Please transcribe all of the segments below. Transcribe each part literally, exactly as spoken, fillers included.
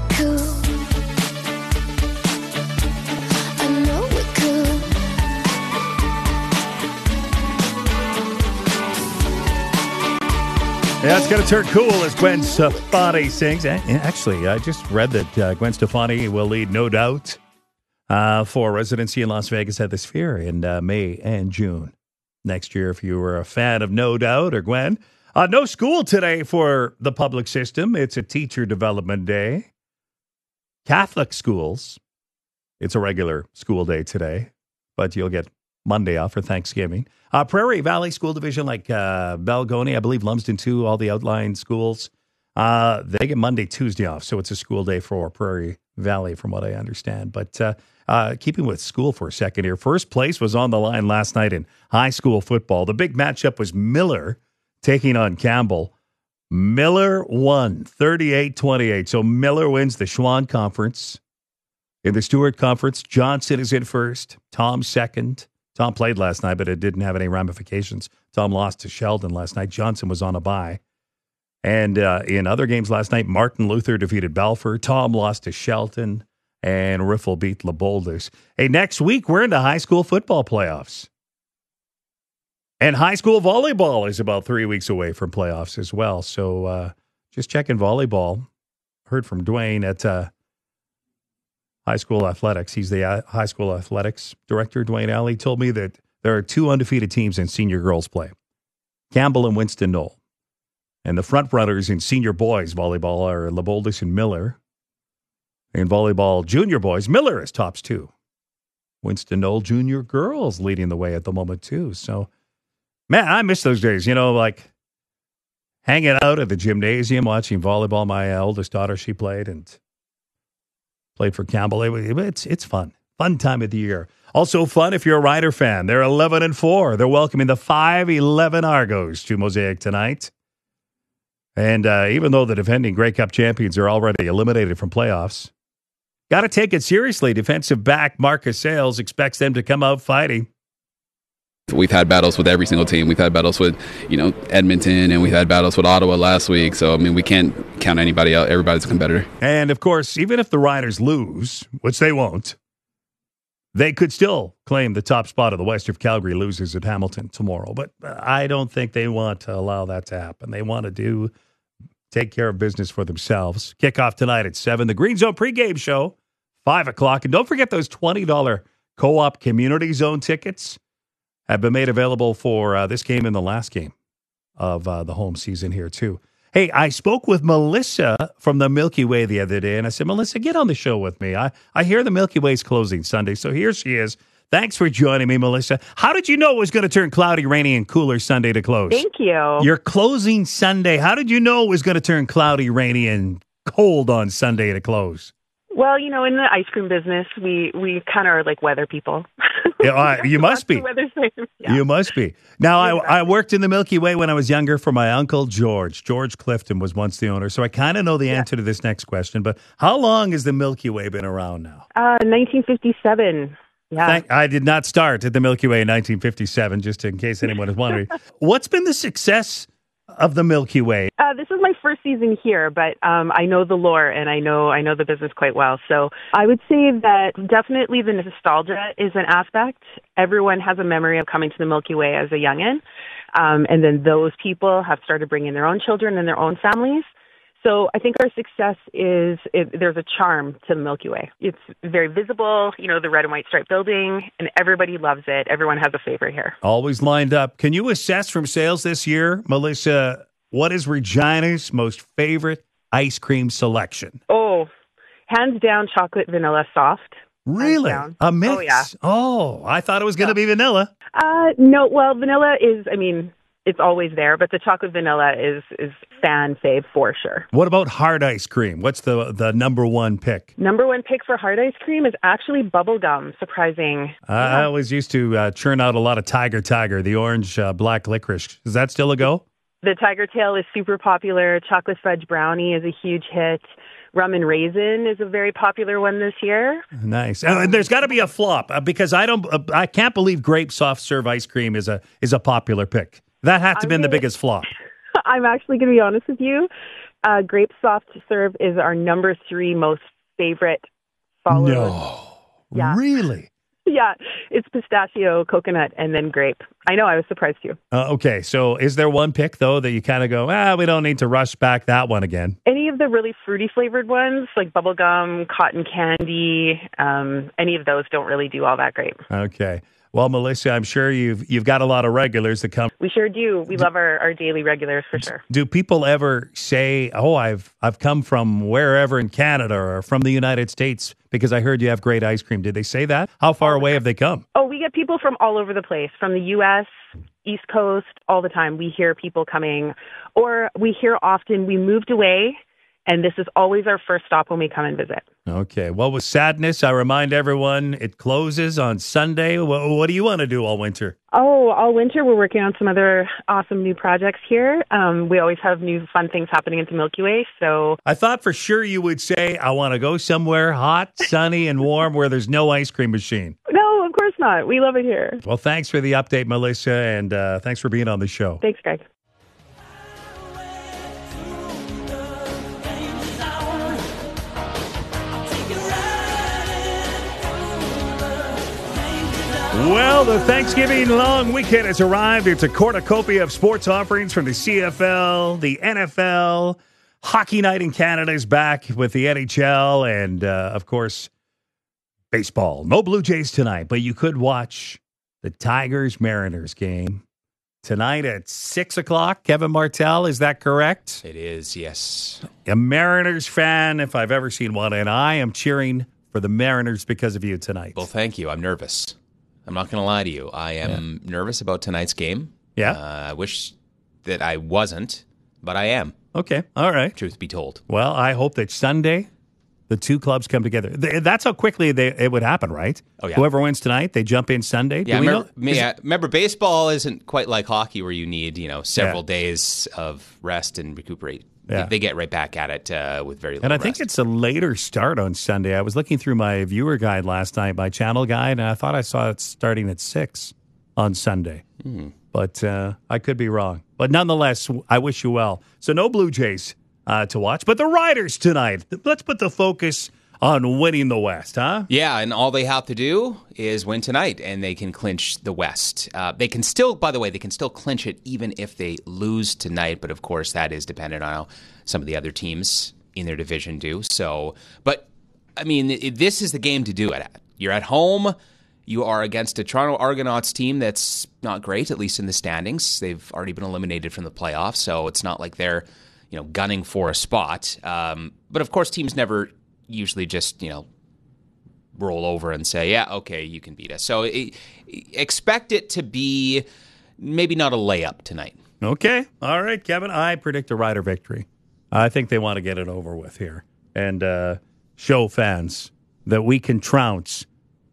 we're cool. I know we're cool. Yeah, it's going to turn cool as Gwen Stefani sings. Actually, I just read that uh, Gwen Stefani will lead No Doubt uh, for residency in Las Vegas at the Sphere in uh, May and June next year. If you were a fan of No Doubt or Gwen. Uh, no school today for the public system. It's a teacher development day. Catholic schools, it's a regular school day today, but you'll get Monday off for Thanksgiving. Uh, Prairie Valley School Division, like uh, Balgonie, I believe Lumsden too, all the outlying schools, uh, they get Monday, Tuesday off. So it's a school day for Prairie Valley, from what I understand. But uh, uh, keeping with school for a second here, first place was on the line last night in high school football. The big matchup was Miller taking on Campbell. Miller won thirty-eight twenty-eight. So Miller wins the Schwann Conference. In the Stewart Conference, Johnson is in first, Tom second. Tom played last night, but it didn't have any ramifications. Tom lost to Sheldon last night. Johnson was on a bye. And uh, in other games last night, Martin Luther defeated Balfour. Tom lost to Shelton. And Riffle beat Leopoldus. Hey, next week, we're into high school football playoffs. And high school volleyball is about three weeks away from playoffs as well. So uh, just checking volleyball. Heard from Dwayne at uh, High School Athletics. He's the uh, High School Athletics director. Dwayne Alley told me that there are two undefeated teams in senior girls play. Campbell and Winston Knoll. And the front runners in senior boys volleyball are Leopoldus and Miller. In volleyball junior boys, Miller is tops two. Winston Knoll junior girls leading the way at the moment too. So, man, I miss those days. You know, like hanging out at the gymnasium, watching volleyball. My uh, oldest daughter, she played and played for Campbell. It, it's it's fun. Fun time of the year. Also fun if you're a Rider fan. They're eleven and four. They're welcoming the five eleven Argos to Mosaic tonight. And uh, even though the defending Grey Cup champions are already eliminated from playoffs, got to take it seriously. Defensive back Marcus Sales expects them to come out fighting. We've had battles with every single team. We've had battles with, you know, Edmonton, and we've had battles with Ottawa last week. So, I mean, we can't count anybody out. Everybody's a competitor. And, of course, even if the Riders lose, which they won't, they could still claim the top spot of the West if Calgary loses at Hamilton tomorrow. But I don't think they want to allow that to happen. They want to do take care of business for themselves. Kickoff tonight at seven. The Green Zone pregame show, five o'clock. And don't forget those twenty dollars Co-op Community Zone tickets have been made available for uh, this game and the last game of uh, the home season here, too. Hey, I spoke with Melissa from the Milky Way the other day, and I said, Melissa, get on the show with me. I, I hear the Milky Way's closing Sunday, so here she is. Thanks for joining me, Melissa. How did you know it was going to turn cloudy, rainy, and cooler Sunday to close? Thank you. Your closing Sunday. How did you know it was going to turn cloudy, rainy, and cold on Sunday to close? Well, you know, in the ice cream business, we, we kind of are like weather people. Yeah, uh, you must be. Yeah. You must be. Now, I, I worked in the Milky Way when I was younger for my uncle George. George Clifton was once the owner, so I kind of know the answer yeah. to this next question. But how long has the Milky Way been around now? Uh, nineteen fifty-seven. Yeah. Thank, I did not start at the Milky Way in nineteen fifty-seven, just in case anyone is wondering. What's been the success of the Milky Way? Uh, this is my first season here, but um, I know the lore and I know I know the business quite well. So I would say that definitely the nostalgia is an aspect. Everyone has a memory of coming to the Milky Way as a youngin', um, and then those people have started bringing their own children and their own families. So I think our success is, it, there's a charm to the Milky Way. It's very visible, you know, the red and white striped building, and everybody loves it. Everyone has a favorite here. Always lined up. Can you assess from sales this year, Melissa, what is Regina's most favorite ice cream selection? Oh, hands down, chocolate vanilla soft. Really? A mix? Oh, yeah. Oh, I thought it was going to be vanilla. Uh, no, well, vanilla is, I mean... it's always there, but the chocolate vanilla is is fan fave for sure. What about hard ice cream? What's the the number one pick? Number one pick for hard ice cream is actually bubble gum. Surprising. Uh, yeah. I always used to uh, churn out a lot of Tiger Tiger, the orange uh, black licorice. Is that still a go? The Tiger Tail is super popular. Chocolate fudge brownie is a huge hit. Rum and raisin is a very popular one this year. Nice. Uh, there's got to be a flop uh, because I don't. Uh, I can't believe grape soft serve ice cream is a is a popular pick. That had to have been the biggest flop. I'm actually going to be honest with you. Uh, grape soft serve is our number three most favorite followed. No. Yeah. Really? Yeah, it's pistachio, coconut, and then grape. I know, I was surprised too. Uh, okay, so is there one pick, though, that you kind of go, ah, we don't need to rush back that one again? Any of the really fruity flavored ones, like bubblegum, cotton candy, um, any of those don't really do all that great. Okay. Well, Melissa, I'm sure you've you've got a lot of regulars that come. We sure do. We love our, our daily regulars for sure. Do people ever say, oh, I've I've come from wherever in Canada or from the United States because I heard you have great ice cream? Did they say that? How far away have they come? Oh, we get people from all over the place, from the U S, East Coast, all the time. We hear people coming, or we hear often we moved away, and this is always our first stop when we come and visit. Okay. Well, with sadness, I remind everyone it closes on Sunday. What, what do you want to do all winter? Oh, all winter we're working on some other awesome new projects here. Um, we always have new fun things happening at the Milky Way. So I thought for sure you would say, I want to go somewhere hot, sunny, and warm where there's no ice cream machine. No, of course not. We love it here. Well, thanks for the update, Melissa, and uh, thanks for being on the show. Thanks, Greg. Well, the Thanksgiving long weekend has arrived. It's a cornucopia of sports offerings from the C F L, the N F L. Hockey night in Canada is back with the N H L and, uh, of course, baseball. No Blue Jays tonight, but you could watch the Tigers-Mariners game tonight at six o'clock. Kevin Martell, is that correct? It is, yes. A Mariners fan, if I've ever seen one, and I am cheering for the Mariners because of you tonight. Well, thank you. I'm nervous. I'm not going to lie to you. I am yeah. nervous about tonight's game. Yeah. Uh, I wish that I wasn't, but I am. Okay. All right. Truth be told. Well, I hope that Sunday the two clubs come together. That's how quickly they, it would happen, right? Oh, yeah. Whoever wins tonight, they jump in Sunday. Yeah, Do we remember, know? yeah, remember, baseball isn't quite like hockey where you need, you know, several Yeah. days of rest and recuperate. Yeah. They, they get right back at it uh, with very little And I rest. think it's a later start on Sunday. I was looking through my viewer guide last night, my channel guide, and I thought I saw it starting at six on Sunday. Mm. But uh, I could be wrong. But nonetheless, I wish you well. So no Blue Jays uh, to watch, but the Riders tonight. Let's put the focus on winning the West, huh? Yeah, and all they have to do is win tonight, and they can clinch the West. Uh, they can still, by the way, they can still clinch it even if they lose tonight, but of course that is dependent on how some of the other teams in their division do. So, but, I mean, it, this is the game to do it at. You're at home. You are against a Toronto Argonauts team that's not great, at least in the standings. They've already been eliminated from the playoffs, so it's not like they're, you know, gunning for a spot. Um, but, of course, teams never usually just, you know, roll over and say, yeah, okay, you can beat us. So it, expect it to be maybe not a layup tonight. Okay. All right, Kevin. I predict a Rider victory. I think they want to get it over with here and uh, show fans that we can trounce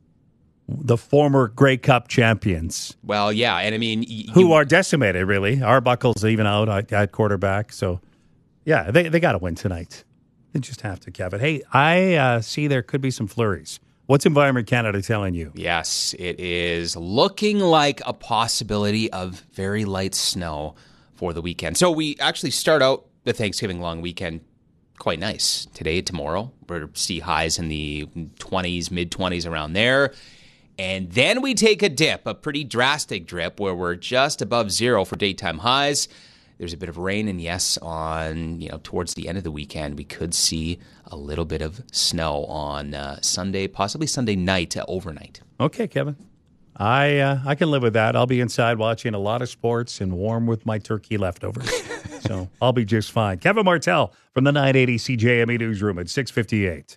the former Grey Cup champions. Well, yeah, and I mean... Y- who you, are decimated, really. Arbuckle's even out at quarterback. So, yeah, they, they got to win tonight. They just have to, Kevin. Hey, I uh, see there could be some flurries. What's Environment Canada telling you? Yes, it is looking like a possibility of very light snow for the weekend. So we actually start out the Thanksgiving long weekend quite nice. Today, tomorrow, we're see highs in the twenties, mid-twenties around there. And then we take a dip, a pretty drastic dip, where we're just above zero for daytime highs. There's a bit of rain, and yes, on, you know, towards the end of the weekend, we could see a little bit of snow on uh, Sunday, possibly Sunday night uh, overnight. Okay, Kevin. I uh, I can live with that. I'll be inside watching a lot of sports and warm with my turkey leftovers. So I'll be just fine. Kevin Martell from the nine eighty C J M E Newsroom at six fifty-eight.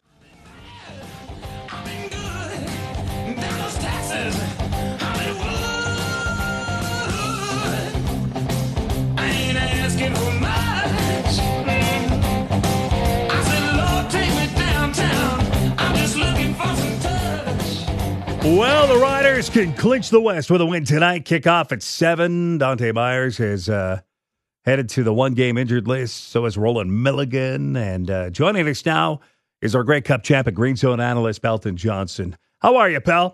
Well, the Riders can clinch the West with a win tonight. Kickoff at seven. Dante Myers has uh, headed to the one-game injured list. So is Roland Milligan. And uh, joining us now is our Grey Cup champ and Green Zone analyst, Belton Johnson. How are you, pal?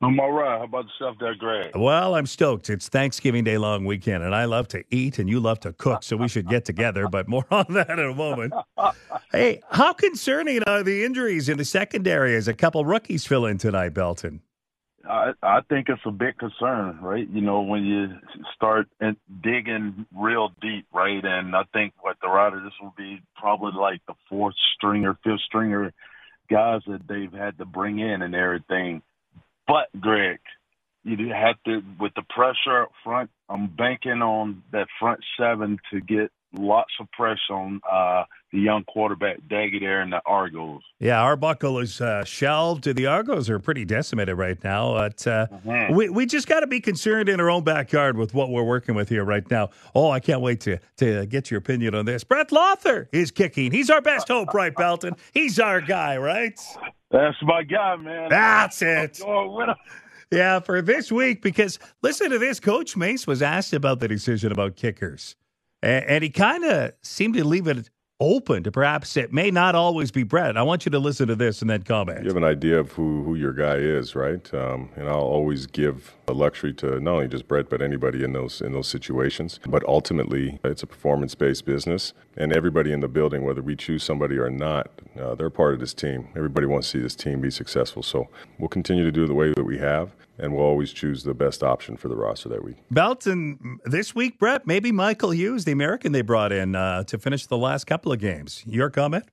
I'm all right. How about yourself there, Greg? Well, I'm stoked. It's Thanksgiving Day long weekend, and I love to eat, and you love to cook, so we should get together, but more on that in a moment. Hey, how concerning are the injuries in the secondary as a couple rookies fill in tonight, Belton? I, I think it's a big concern, right? You know, when you start digging real deep, right? And I think what the Riders, this will be probably like the fourth stringer, fifth stringer guys that they've had to bring in and everything. But, Greg, you have to, with the pressure up front, I'm banking on that front seven to get lots of pressure on uh, the young quarterback, Daggy there in the Argos. Yeah, Arbuckle is uh, shelved. The Argos are pretty decimated right now. But uh, mm-hmm. we, we just got to be concerned in our own backyard with what we're working with here right now. Oh, I can't wait to, to get your opinion on this. Brett Lothar is kicking. He's our best hope, right, Belton? He's our guy, right? That's my guy, man. That's it. I'm going with him. Yeah, for this week, because listen to this. Coach Mace was asked about the decision about kickers. And he kind of seemed to leave it open to perhaps it may not always be Brett. I want you to listen to this and then comment. You have an idea of who, who your guy is, right? Um, and I'll always give a luxury to not only just Brett, but anybody in those in those situations. But ultimately, it's a performance-based business, and everybody in the building, whether we choose somebody or not, uh, they're part of this team. Everybody wants to see this team be successful. So we'll continue to do it the way that we have, and we'll always choose the best option for the roster that week. Belton, this week, Brett, maybe Michael Hughes, the American they brought in uh, to finish the last couple of games. Your comment?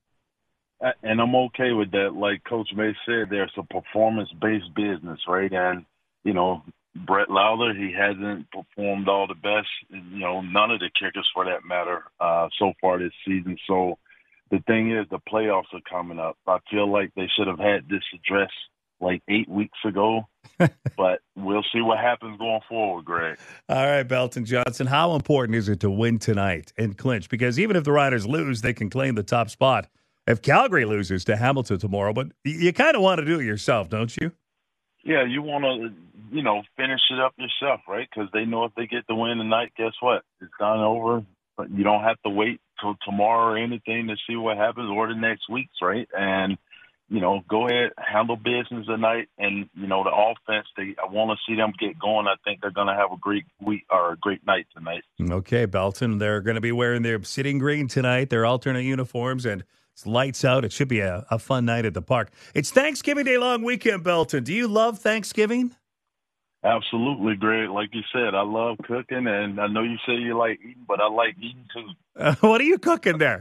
And I'm okay with that. Like Coach May said, there's a performance-based business, right? And, you know, Brett Lothar, he hasn't performed all the best, you know, none of the kickers for that matter uh, so far this season. So the thing is, the playoffs are coming up. I feel like they should have had this addressed like eight weeks ago, but we'll see what happens going forward, Greg. All right, Belton Johnson, how important is it to win tonight and clinch? Because even if the Riders lose, they can claim the top spot if Calgary loses to Hamilton tomorrow. But you kind of want to do it yourself, don't you? Yeah, you want to, you know, finish it up yourself, right? Because they know if they get the win tonight, guess what? It's done over. But you don't have to wait till tomorrow or anything to see what happens or the next weeks, right? And you know, go ahead, handle business tonight, and you know the offense. They, I want to see them get going. I think they're going to have a great week or a great night tonight. Okay, Belton, they're going to be wearing their sitting green tonight, their alternate uniforms, and it's lights out. It should be a, a fun night at the park. It's Thanksgiving Day long weekend, Belton. Do you love Thanksgiving? Absolutely, Greg. Like you said, I love cooking, and I know you say you like eating, but I like eating too. Uh, what are you cooking there?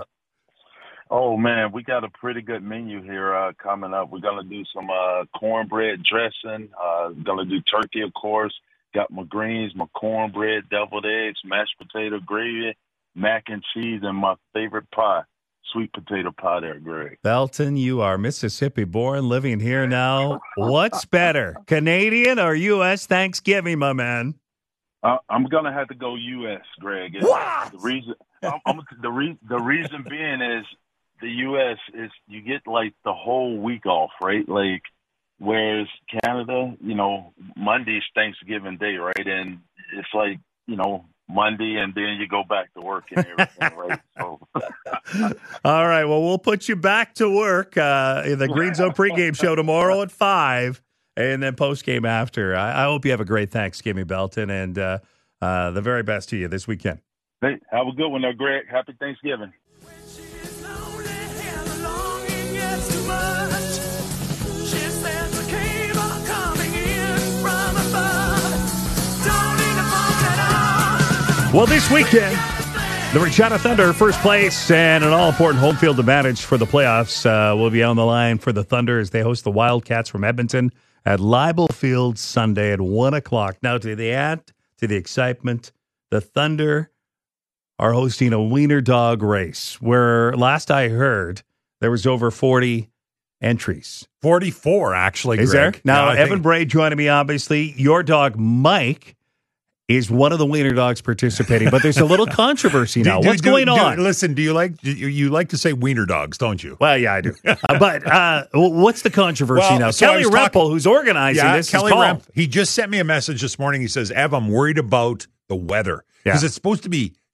Oh, man, we got a pretty good menu here uh, coming up. We're going to do some uh, cornbread dressing. Uh, going to do turkey, of course. Got my greens, my cornbread, deviled eggs, mashed potato gravy, mac and cheese, and my favorite pie, sweet potato pie there, Greg. Belton, you are Mississippi born, living here now. What's better, Canadian or U S Thanksgiving, my man? Uh, I'm going to have to go U S, Greg. It's, what? The reason, I'm, I'm, the, re, the reason being is, the U S is you get like the whole week off, right? Like, whereas Canada, you know, Monday's Thanksgiving Day, right? And it's like, you know, Monday and then you go back to work and everything, right? So. All right. Well, we'll put you back to work uh, in the Green Zone pregame show tomorrow at five and then postgame after. I, I hope you have a great Thanksgiving, Belton, and uh, uh, the very best to you this weekend. Hey, have a good one there, Greg. Happy Thanksgiving. Well, this weekend, the Regina Thunder, first place and an all-important home field advantage for the playoffs, uh, will be on the line for the Thunder as they host the Wildcats from Edmonton at Leibel Field Sunday at one o'clock. Now, to the add to the excitement, the Thunder are hosting a wiener dog race where, last I heard, there was over forty entries. forty-four, actually, Is Greg. there? Now, No, Evan think... Bray joining me, obviously. Your dog, Mike, is one of the wiener dogs participating, but there's a little controversy now. Do, What's do, going do, on? Listen, do you like do you, you like to say wiener dogs, don't you? Well, yeah, I do. uh, but uh, what's the controversy well, now? So Kelly Rempel, talking, who's organizing yeah, this, Kelly is called. Remp, he just sent me a message this morning. He says, Ev, I'm worried about the weather because yeah. it's supposed to be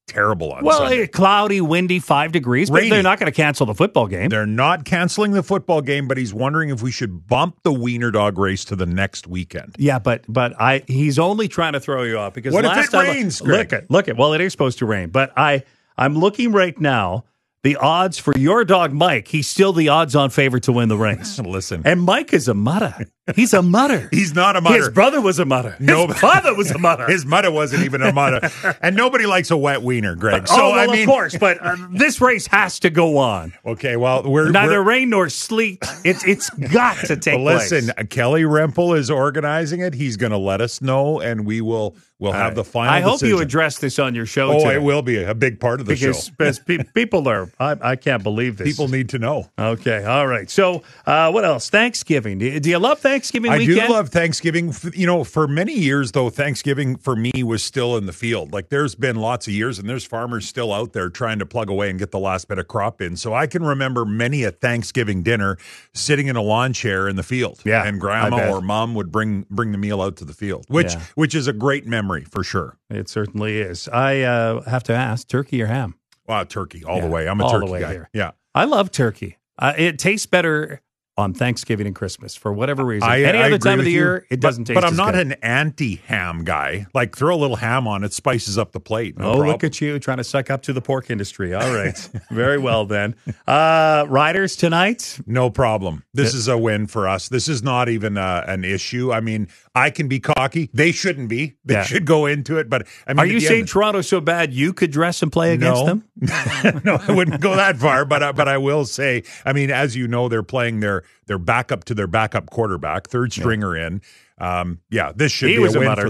terrible on Well, Sunday. eh, cloudy, windy, five degrees, but Rainy. they're not going to cancel the football game. They're not canceling the football game, but he's wondering if we should bump the Wiener Dog race to the next weekend. Yeah, but but I he's only trying to throw you off because What if last it time rains, look Greg? at look at well it is supposed to rain, but I I'm looking right now. The odds for your dog Mike, he's still the odds-on favorite to win the race. Listen. And Mike is a mutter. He's a mutter. He's not a mutter. His brother was a mutter. His No. father was a mutter. His mother wasn't even a mother. And nobody likes a wet wiener, Greg. So, oh, well, I mean, of course, but uh, this race has to go on. Okay, well, we're Neither we're, rain nor sleet. It's it's got to take well, listen, place. Kelly Rempel is organizing it. He's going to let us know, and we will we'll have the final I hope you decision. address this on your show Oh, today. it will be a big part of the because, show. because pe- people are, I, I can't believe this. People need to know. Okay, all right. So, uh, what else? Thanksgiving. Do you, do you love Thanksgiving I weekend? do love Thanksgiving. F- You know, for many years, though, Thanksgiving for me was still in the field. Like, there's been lots of years, and there's farmers still out there trying to plug away and get the last bit of crop in. So I can remember many a Thanksgiving dinner sitting in a lawn chair in the field. Yeah, and I grandma bet. or mom would bring bring the meal out to the field, which Yeah. which is a great memory for sure. It certainly is. I uh, have to ask, turkey or ham? Wow, turkey all Yeah, the way. I'm a all the turkey way guy. here. Yeah. I love turkey. Uh, it tastes better on Thanksgiving and Christmas for whatever reason. I, Any I other agree time of with the you, year, it but- doesn't taste But I'm as not good. an anti-ham guy. Like, throw a little ham on it, spices up the plate. No oh, problem. look at you trying to suck up to the pork industry. All right. Very well, then. Uh, Riders tonight? No problem. This is a win for us. This is not even uh, an issue. I mean, I can be cocky. They shouldn't be. They Yeah. should go into it. But I mean, Are at you the saying end- Toronto's so bad you could dress and play against no. them? No, I wouldn't go that far. But uh, but I will say, I mean, as you know, they're playing their their backup to their backup quarterback, third stringer in. Um, yeah, this should He be was a a win mutter. for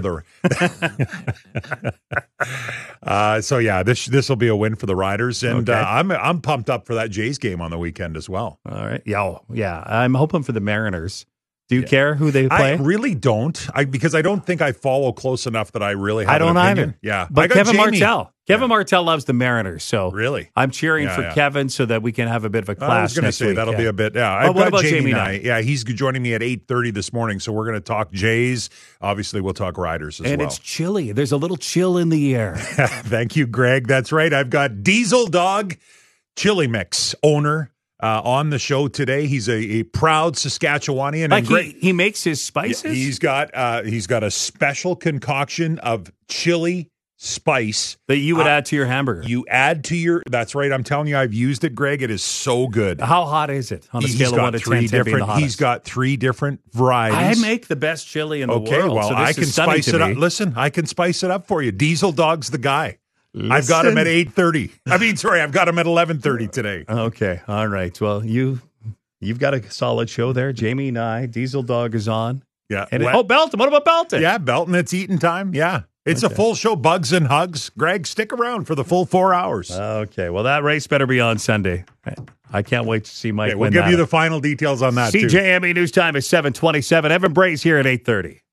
the. uh, so yeah, this this will be a win for the Riders, and Okay. uh, I'm I'm pumped up for that Jays game on the weekend as well. All right. Yeah, oh, yeah. I'm hoping for the Mariners. Do you care who they play? I really don't, I because I don't think I follow close enough that I really have I don't an opinion. either. Yeah, I But got Kevin Jamie. Martell. Kevin Martell loves the Mariners, so Really? I'm cheering Yeah, for yeah. Kevin so that we can have a bit of a clash I was going to next say week. that'll yeah. be a bit. Yeah, Well, I've what got about Jamie, Jamie Nye. Yeah, he's joining me at eight thirty this morning, so we're going to talk Jays. Obviously, we'll talk Riders as And well. it's chilly. There's a little chill in the air. Thank you, Greg. That's right. I've got Diesel Dog Chili Mix owner uh, on the show today. He's a, a proud Saskatchewanian. Like and Greg, he, he makes his spices? he's got uh, he's got a special concoction of chili spice that you would uh, add to your hamburger. You add to your. That's right. I'm telling you, I've used it, Greg. It is so good. How hot is it on a He's scale of got one to three ten? ten being the different. hottest? He's got three different I varieties. make the best chili in the Okay, world. well, so this I is can stunning spice to it me. up. Listen, I can spice it up for you. Diesel Dog's the guy. I've got him Listen. at eight thirty. I mean, sorry, I've got him at eleven thirty today. Okay, all right. Well, you you've got a solid show there. Jamie and I, Diesel Dog is on. Yeah. And Let- oh, Belton. What about Belton? yeah, Belton, it's eating time. Yeah. It's a full show, bugs and hugs. Greg, stick around for the full four hours. Okay. Well, that race better be on Sunday. I can't wait to see Mike Okay, we'll win give that. you the final details on that, too. C J M E News Time is seven twenty-seven. Evan Bray's here at eight thirty.